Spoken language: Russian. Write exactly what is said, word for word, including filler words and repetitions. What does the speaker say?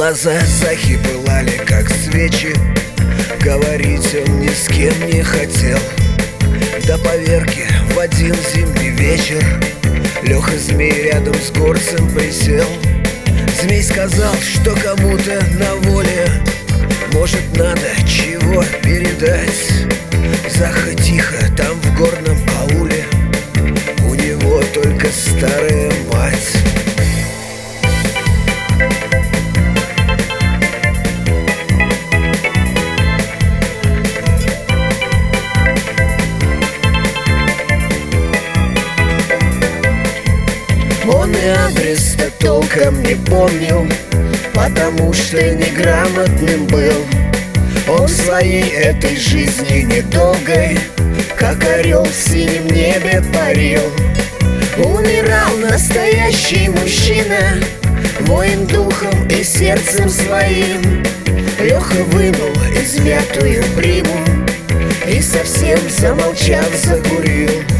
Глаза Захи пылали, как свечи. Говорить он ни с кем не хотел. До поверки в один зимний вечер Леха Змей рядом с горцем присел. Змей сказал, что кому-то на воле может надо чего передать. Заха тихо там в горном ауле, у него только старая мать. Он и адрес-то толком не помнил, потому что неграмотным был. Он в своей этой жизни недолгой, как орел в синем небе парил. Умирал настоящий мужчина, воин духом и сердцем своим. Леха вынул измятую приму и совсем замолчав закурил.